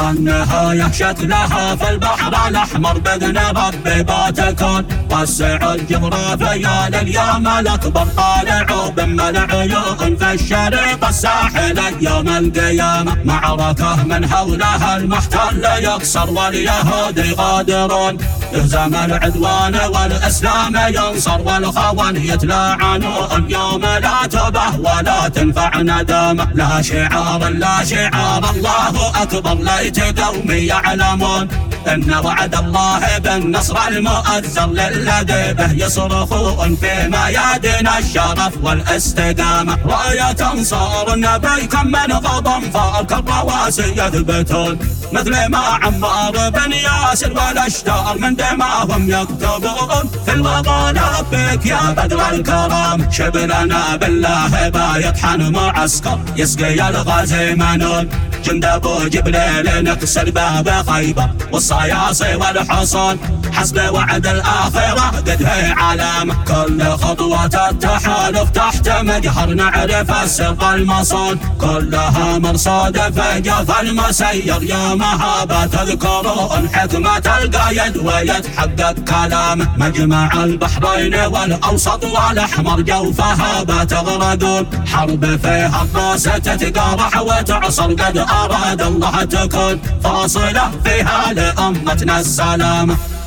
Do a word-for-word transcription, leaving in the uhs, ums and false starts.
النهاية شكلها في البحر الأحمر بإذن ربي بتكون. وسع الجغرافيا لليوم الأكبر طالعوا بم العيون في الشريط الساحلي يوم القيامة. معركة من حولها المحتل يكسر واليهود يغادرون. يهزم العدوان والإسلام ينصر والخون يتلاعنون. يوم لا تبه ولا تنفع ندامة. لا شعار لا شعار الله أكبر ليت قومي يعلمون. إن وعد الله بالنصر المؤزر للذي به يصرخون في ميادين الشرف والاستقامة. راية تنصر نبيكم من غضنفار كالرواسي يثبتون. مثل ما عمار بن ياسر والاشتار من دماهم يكتبون. في الوطن لبيك يا بدر الكرام. شبلنا بالله بايطحن معسكر يسقي الغازي منون. جند ابو جبريل نكسر باب خيبر والصياصي والحصون. حسب وعد الاخره قد هي علامه. كل خطوه التحالف تحت مجهر نعرف السر المصون. كلها مرصاد في جوف المسير يومها بتذكرون. حكمه القايد ويتحقق كلامه. مجمع البحرين والاوسط والاحمر جوفها بتغرقون. حرب فيها الراس تتقارح وتعصر قد أراد الله تكون. فاصلة فيها لأمتنا السلامة.